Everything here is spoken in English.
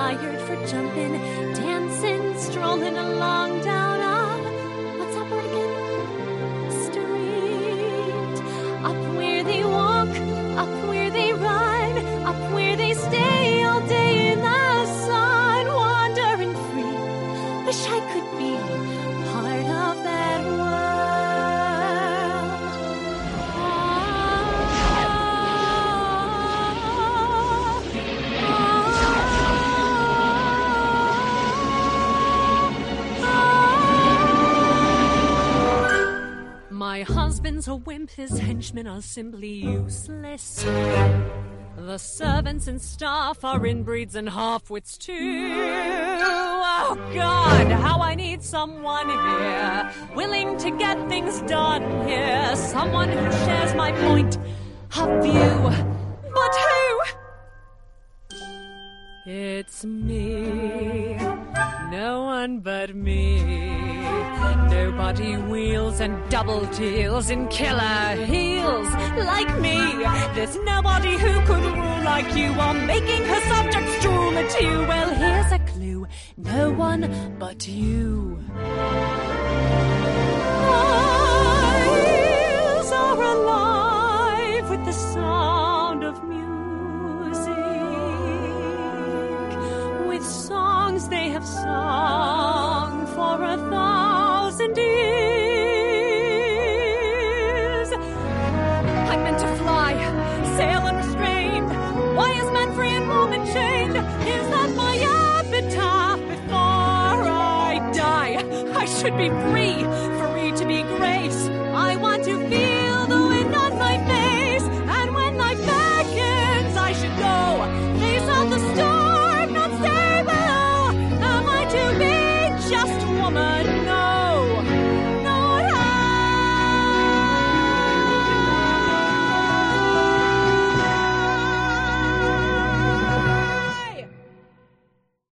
wired for jumping, dancing, strolling along down a, what's that word again? Street. Up where they walk, up where they run, up where they stay all day in the sun, wandering free. Wish I could be part of that world. My husband's a wimp, his henchmen are simply useless. The servants and staff are inbreeds and half-wits too. Oh God, how I need someone here, willing to get things done here. Someone who shares my point of view. But who? It's me, no one but me. Nobody wheels and double deals in killer heels like me. There's nobody who could rule like you while making her subjects drool at you. Well, here's a clue, no one but you. Eyes are alive with the sound of music, with songs they have sung for 1,000 years. I'm meant to fly, sail unrestrained. Why is man free and woman chained? Is that my epitaph before I die? I should be free,